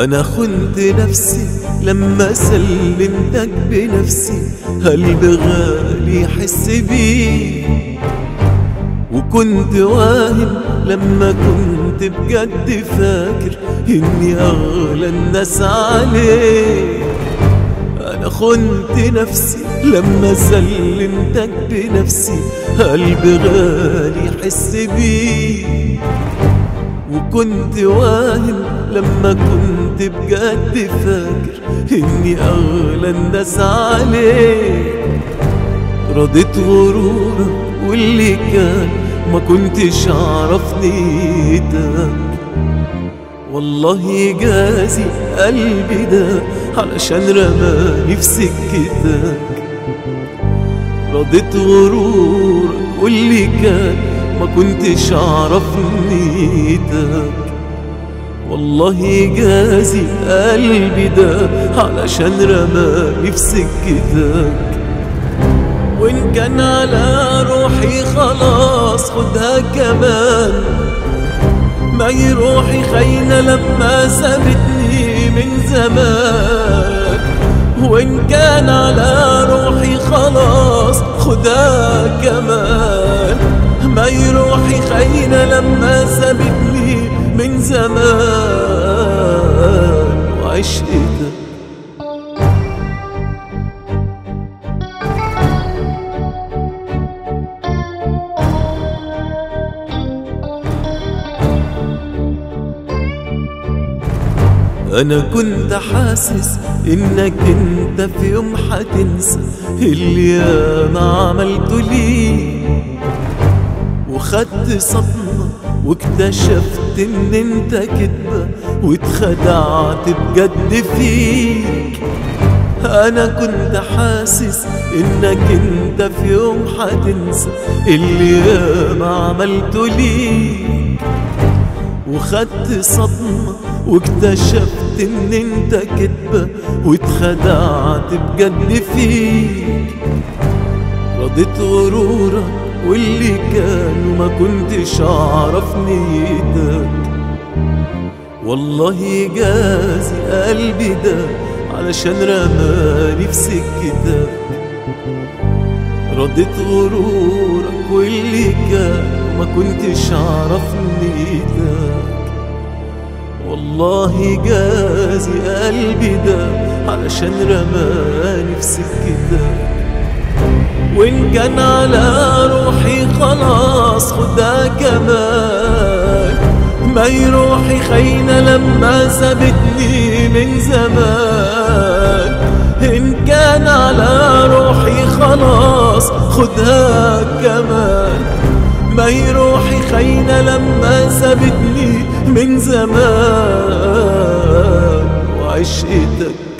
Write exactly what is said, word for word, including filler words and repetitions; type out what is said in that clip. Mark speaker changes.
Speaker 1: أنا خنت نفسي لما سلمتك بنفسي، قلب غالي يحس بيه. وكنت واهم لما كنت بجد فاكر إني أغلى الناس عليه. أنا خنت نفسي لما سلمتك بنفسي، قلب غالي يحس بيه. وكنت واهم لما كنت بجد فاكر إني أغلى الناس عليه. رضيت غرورك واللي كان ما كنتش أعرف نيتك، والله يجازي قلبي ده علشان رماني في سكتك. رضيت غرورك واللي كان ما كنتش أعرف نيتك، والله يجازي قلبي ده علشان رماني في سكتك. وإن كان على روحي خلاص خدها كمان، ما هي روحي خاينة لما سابتني من زمان. وإن كان على روحي خلاص خدها كمان، ما هي روحي خاينة لما سابتني من زمان. وعشقتك أنا كنت حاسس إنك أنت في يوم حتنسى اللي أنا عملته ليه. وخدت صدمة واكتشفت إن أنت كدبة واتخدعت بجد فيك. أنا كنت حاسس إنك أنت في يوم حتنسى اللي أنا عملته ليك. وخدت صدمة واكتشفت ان انت كدبة واتخدعت بجد فيك. رضيت غرورك واللي كان وما كنتش اعرف نيتك، والله يجازي قلبي ده علشان رماني في سكتك. رضيت غرورك واللي كان وما كنتش اعرف نيتك، والله يجازي قلبي ده علشان رماني في سكتك. وإن كان على روحي خلاص خدها كمان، ما هي روحي خاينة لما سابتني من زمان. إن كان على روحي خلاص خدها كمان، ما هي روحي خاينة لما سابتني من زمان. وعشقتك